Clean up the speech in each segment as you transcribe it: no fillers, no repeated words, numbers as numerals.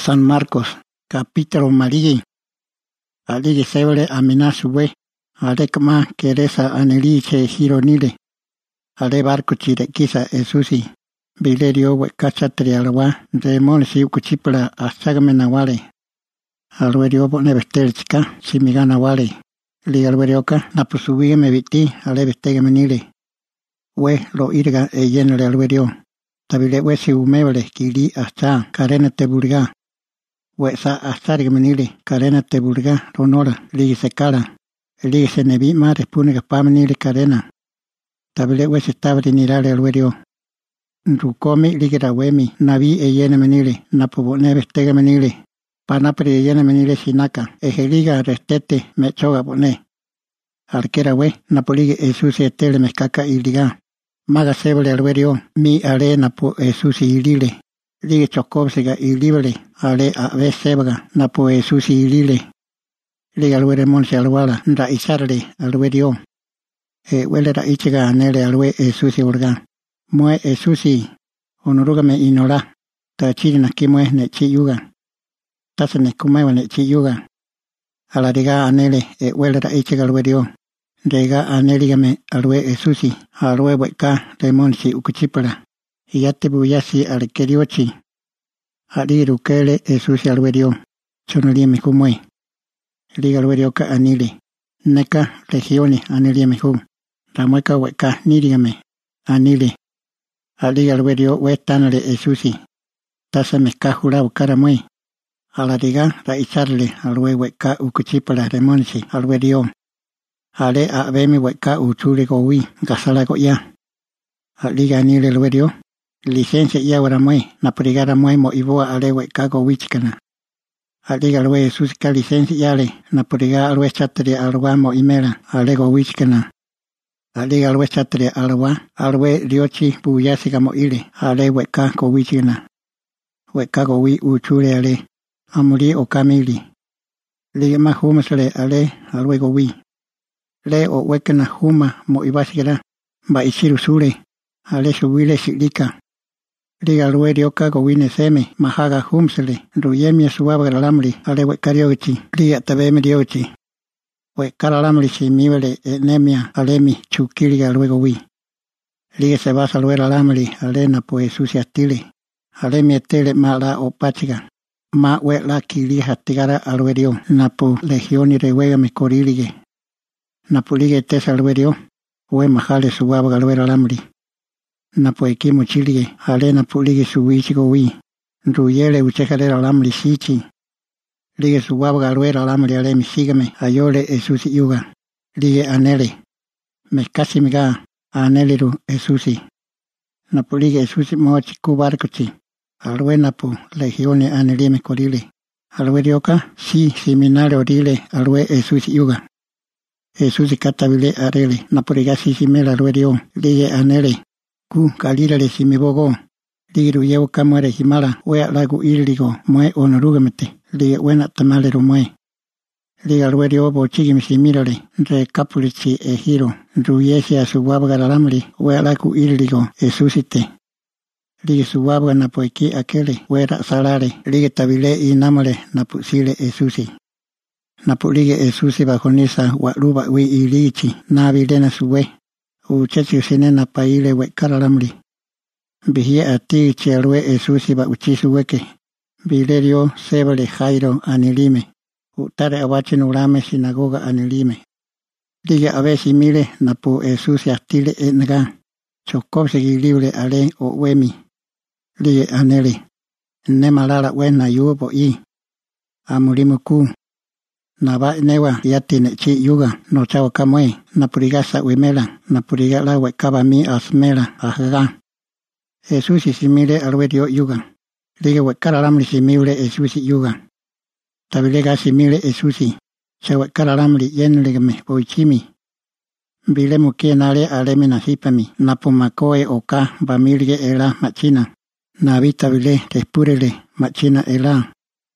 San Marcos, capítulo Marigi. Aligi sebele amina suwe. Alekma keresa aneliche gironile. Ale barco chire kisa esusi. Bilerio we cachatri alwa. Demon si ukuchipla asagame nawale. Alwerio bone bestelchika simigana wale. Liga alwerioka napusubi me viti ale bestege menile. We lo irga e yenle alwerio. Tabile we si umebele kili hasta carena te burga. We sa hasta menile carena te burga ronora ligi se cara. Ligi se nevi ma respunega pa menile carena. Tabile we se tabri nirale alwerio. Rukomi ligira wemi navi e yene menile napubo ne bestege menile. Panapri e yene menile sinaka ejeliga restete me choga bone. Arquera we napolige esusi etele meskaka iliga. Maga sebele alwerio mi ale napo esusi ilile. Lige chokobsega ilibele ale a ve sebga napo esusi ilile. Liga alwere monse alwala nra isarle alwerio. Wele ra ichiga anele alwe esusi urga. Mue esusi onoruga me inora. Ta chiri na kimue ne chi yuga. Tasa ne kumewa ne chi yuga. Alariga anele wele ra ichiga alwerio. Rega aneligame alwe esusi alwe weka lemonsi ukuchipala yate buyasi alkeriochi aliru kele esusi alwerio chonali mikumwe liga alwerio ka anile neka legione anile miku ramueka weka niligame anile aliga alwerio wetanale esusi tasa meka jura ukaramwe alariga raicharle alwe weka ukuchipala lemonsi alwerio Ale a vemi weka uchule gowi gasala goya. Liga ni le luerio. Licencia ya waramue na prigara mue mo iboa ale weka gowi chikana. Liga lue susika licencia yale na priga alwe chatri alwa mo imela ale gowi chikana. Liga alwe chatri alwa alwe riochi buyasika mo ile ale weka gowi chikana. Weka gowi uchule ale amuri okamili. Liga mahumasle ale alwe gowi. Le o wekena huma mo ibasigera ba isiru sure ale subile silika liga luerio ka gowine seme mahaga humsele ruyemia suaba galamri ale wekariochi liga tabeme diochi we karalamri simibele enemia alemi chukiliga luego wi liga se basa luera lamri alena pues suciatile alemi etele mala o pachiga ma we la kili hatigara aluerio napo legioni rewega me corilige Napulige tesa alwerio, we mahale suwaba galwera lamri. Napo ekimu chilige, ale napulige suwichigo wi. Ruyele uchekalera lamri sichi. Lige suwaba galwera lamri ale misigame, ayole esusi yuga. Lige anele. Mekasi miga, aneliru esusi. Napulige esusi mochi kubarkuchi. Alwe napu, legione anelime korile. Alwerioka, si seminario orile, alwe esusi yuga. Esusi katabile arele naporigasi simela ruerio lige anele ku kalirale simibogo ligiru yewo kamare himala wea lagu iligo mue onorugamete lige wena tamalero mue liga ruerio bochigi misimilale re kapulichi hiro ruyesi a suwabga lalamri wea lagu iligo esusite lige suwabga napoiki akele wera salare lige tabile inamale napusile esusi Napulige esusi bajonisa waluba wi ilichi nabilena suwe uchechi sinena paile we karalamri bihia ati chelwe esusi ba uchisu weke bilerio sebele jairo anilime utare awachi nurame sinagoga anilime lige avesi mile napu esusi atile enga chokobse libre ale o wemi lige anele nemalala wena yubo i amurimuku Naba newa yatine chi yuga no chawa kamwe napurigasa wimela napurigala wekaba mi asmela ahaga. Esusi simile alwerio yuga. Lige wekara lamri simile esusi yuga. Tabilega simile esusi. Se wekara lamri yenlegame boichimi. Bile mukie nale alemi nasipami napumakoe oka bamilge ela machina. Nabi tabile tespurele machina ela.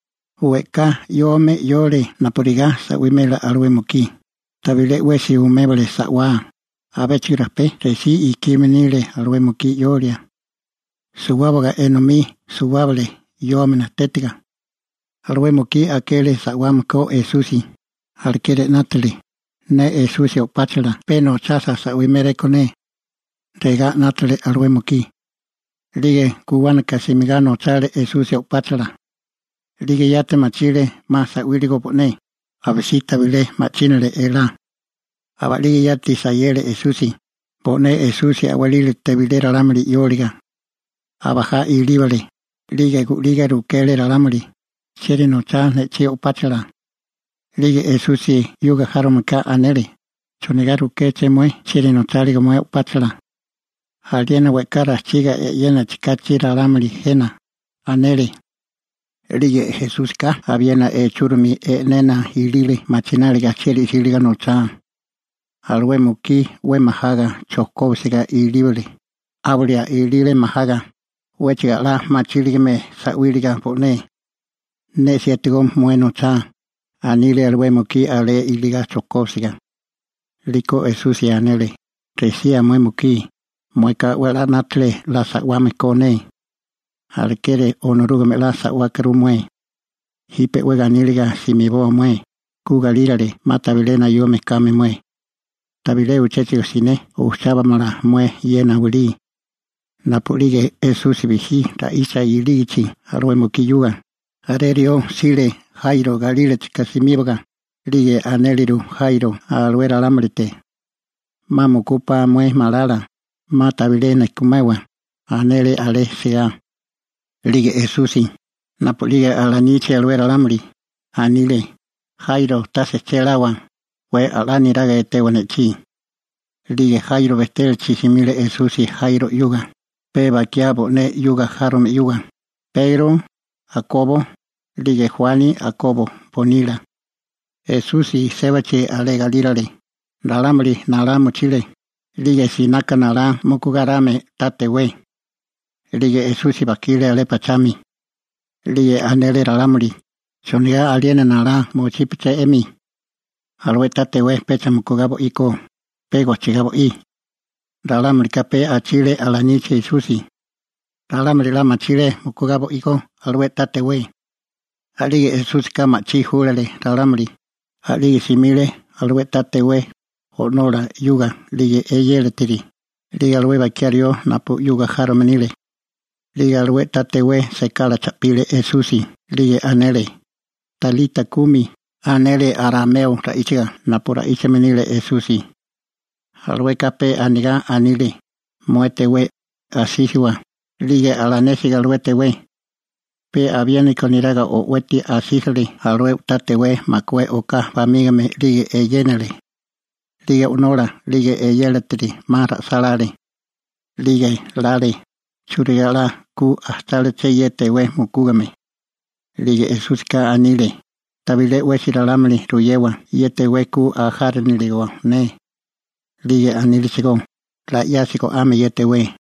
Weka yome yole napuriga sa wimela alwe muki. Tabile wesi umebale sa wa. Abechirape resi ikimenile alwe muki yolia. Suwabaga enomi suwabale yome na tetiga. Alwemuki akele sawamko Esusi. Alkere natali. Ne Esusi opachela. Peno chasa sawimere kone. Rega natali alwemuki. Lige kuwana kasimigano chale Esusi opachela. Lige yate machile masa wiligo pone. Abisita vile machinele ela. Abalige yati sayele Esusi. Pone Esusi awalile tevilera lamri yoliga. Abaja ilibale. Liga rukele lamri. Siri no cha ne chi opachela. Lige Esusi yuga harumka anele. Choniga rukeche mue. Siri no chaliga mue opachela. Aliena wekara chiga yena chikachira lamri jena. Anele. Lige Jesús ka aviena churumi nena hilili machinaliga chiri hiliga no cha. Alwe muki we mahaga chokosiga ilibili. Abria ilile mahaga. Wechiga la machiligame sawiliga pone. Ne sietigo mueno cha. Anile alwe muki ale iliga chokosiga. Liko Esusi anele. Resia mue muki. Mueka wela natle la sawame kone. Alkere onorugame la sawakaru mue. Hipe wega niliga simibo mue. Kugalirale matabilena yome kame mue. Tabile uchechi sine uchaba mala mue yena wili. Napulige Esusi bihi ta isa ilichi alwe mukiyuga. Arerio sile Jairo galile chikasimiboga. Lige aneliru Jairo alwera lamrite. Mamukupa mue malala. Matabilena kumewa. Anele ale sea. Lige Esusi. Napulige alaniche alwera lamri. Anile. Jairo tase chelawa. We alani raga etewanechi. Lige Jairo bestel chisimile Esusi Jairo yuga. Peba kiabo ne yuga jarum yuga. Pedro, Jacobo, lige Juani, Jacobo, Bonila. Esusi sebache ale galirale. Nalamri nalamu chile. Lige sinaka nala mukugarame tatewe. Lige Esusi bakile ale pachami. Lige anele ralamri. Sonia aliena nala mochipiche emi. Alwe tatewe pecha mukugabo iko. Pego chigabo i. Dalamri kape a Chile alaniche Esusi. Dalamri lama Chile mukugabo iko alwe tatewe. Alige Esusi kama chi hulele dalamri. Alige simile alwe tatewe. Honora yuga lige eyele tiri. Lige alwe bakiario napu yuga jaromenile. Lige alwe tatewe sekala chapile Esusi. Lige anele. Talita kumi. Anele arameo raichiga napura ichemenile Esusi. Alwe kape aniga anile. Muetewe asisiwa. Lige alanesiga alwetewe. Pe aviani koniraga o weti asisli. Alwe tatewe makwe oka pamigame lige eyenele. Lige unora lige eyeletri mara salare. Lige lale. Churigala ku astale cheyetewe mukugame. Lige Esuska anile. Tabile wesira lamli ruyewa yete weku a harniligo ne. Lige anilisigo. La yasiko ame yete we.